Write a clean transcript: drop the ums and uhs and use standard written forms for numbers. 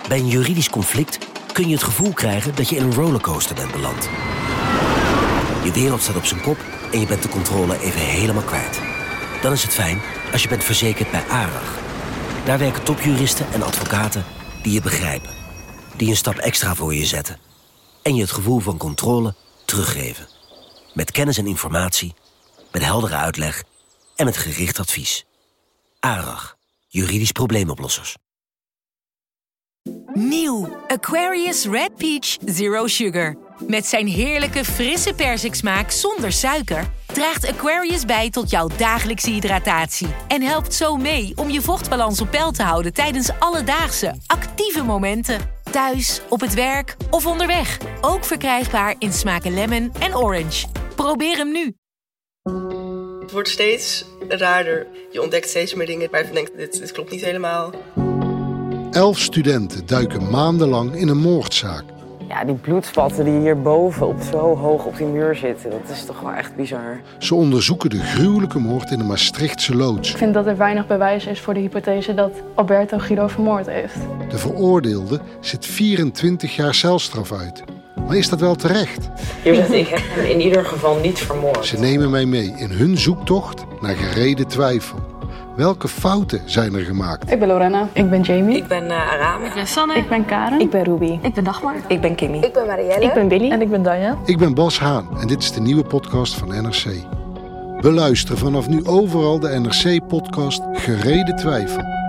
Bij een juridisch conflict kun je het gevoel krijgen dat je in een rollercoaster bent beland. Je wereld staat op zijn kop en je bent de controle even helemaal kwijt. Dan is het fijn als je bent verzekerd bij ARAG. Daar werken topjuristen en advocaten die je begrijpen. Die een stap extra voor je zetten. En je het gevoel van controle teruggeven. Met kennis en informatie, met heldere uitleg en met gericht advies. ARAG, juridisch probleemoplossers. Nieuw Aquarius Red Peach Zero Sugar. Met zijn heerlijke frisse persiksmaak zonder suiker draagt Aquarius bij tot jouw dagelijkse hydratatie. En helpt zo mee om je vochtbalans op peil te houden tijdens alledaagse, actieve momenten. Thuis, op het werk of onderweg. Ook verkrijgbaar in smaken lemon en orange. Probeer hem nu. Het wordt steeds raarder. Je ontdekt steeds meer dingen waarvan je denkt, dit klopt niet helemaal. 11 studenten duiken maandenlang in een moordzaak. Ja, die bloedspatten die hierboven zo hoog op die muur zitten, dat is toch wel echt bizar. Ze onderzoeken de gruwelijke moord in de Maastrichtse loods. Ik vind dat er weinig bewijs is voor de hypothese dat Alberto Guido vermoord heeft. De veroordeelde zit 24 jaar celstraf uit. Maar is dat wel terecht? Hier zegt, ik heb hem in ieder geval niet vermoord. Ze nemen mij mee in hun zoektocht naar gereden twijfel. Welke fouten zijn er gemaakt? Ik ben Lorena. Ik ben Jamie. Ik ben Arame. Ik ben Sanne. Ik ben Karen. Ik ben Ruby. Ik ben Dagmar. Ik ben Kimmy. Ik ben Marielle. Ik ben Billy. En ik ben Danja. Ik ben Bas Haan en dit is de nieuwe podcast van NRC. Beluister vanaf nu overal de NRC-podcast Gereden Twijfel.